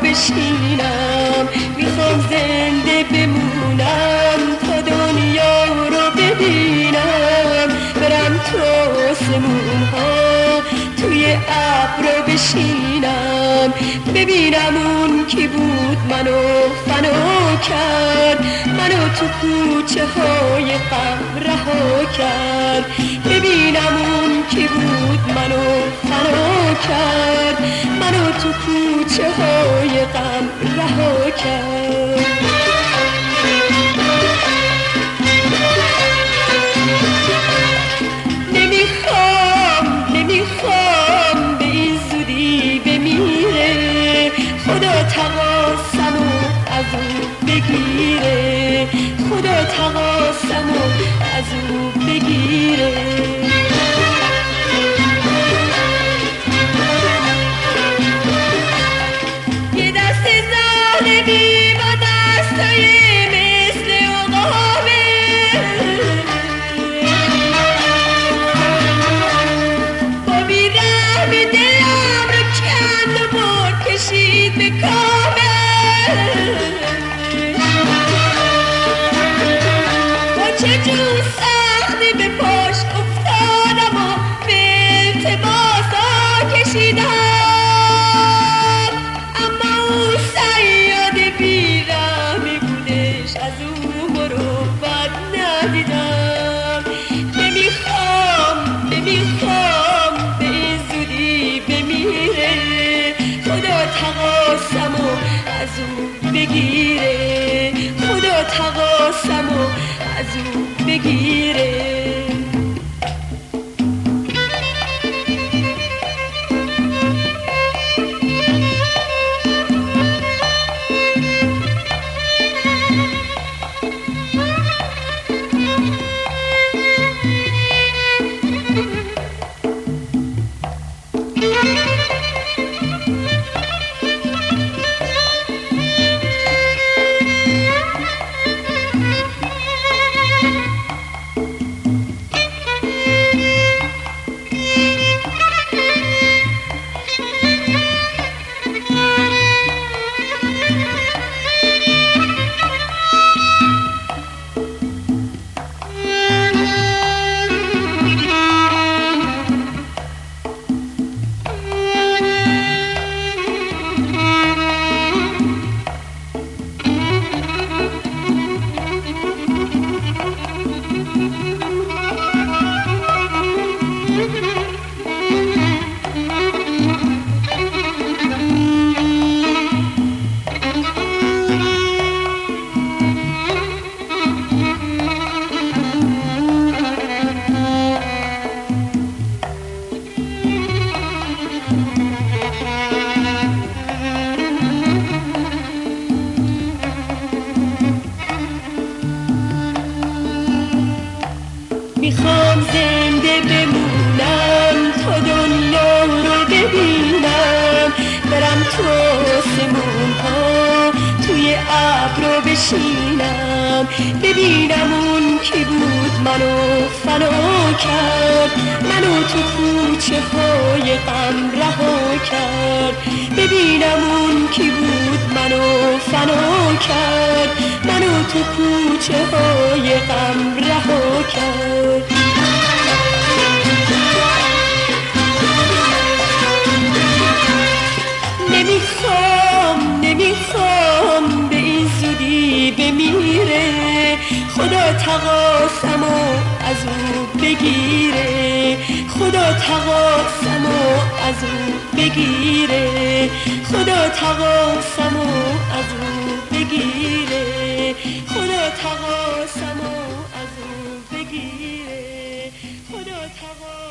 بشینم، میخوام زنده بمونم تا دنیا رو ببینم، برم تو آسمون ها توی ابر بشینم، ببینم اون کی بود منو فنا کرد، منو تو کوچه های غم رها کرد، ببینم اون کی بود منو فنا کرد، منو تو کوچه های غم رها کرد. نمیخوام به این زودی بمیره، خدا تقاسمو از او بگیره، خدا تقاسمو از او بگیره. یه دست ظالمی با دستای مثل عقابه، با بیرحم دلم رو کند و برد کشید به کامه، با چجور سختی به پاش افتادم و به التماسا کشیدم، اما او صیاد بیرحمی بودش، از او مروت ندیدم. نمیخوام به این زودی بمیره، خدا تقاسمو از او بگیره، خدا تقاسمو از او بگیره. میخوام زنده بمونم تا دنیا رو ببینم، برم تو آسمون ها توی ابر بشینم، ببینم اون کی بود منو فنا کرد، منو تو کوچه های غم رها کرد، ببینم اون کی بود منو فنا کرد، منو تو کوچه های غم رها کرد. نمیخوام به این زودی بمیره، خدا تقاسمو از او بگیره، خدا تقاسمو از او بگیره، خدا تقاسمو از او بگیره، خدا تقاسمو از او بگیره، خدا تقاسمو